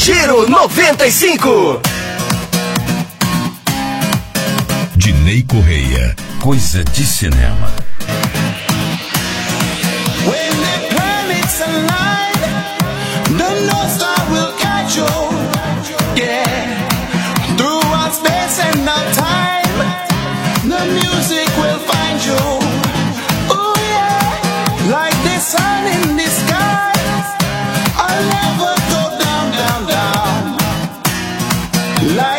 Giro 95. Dinei Correia, coisa de cinema. When the planets align, the North Star will guide you. Yeah, throughout space and now time, the music will find you. Oh yeah, like the sun in the sky, I'll never go down, down, down. Like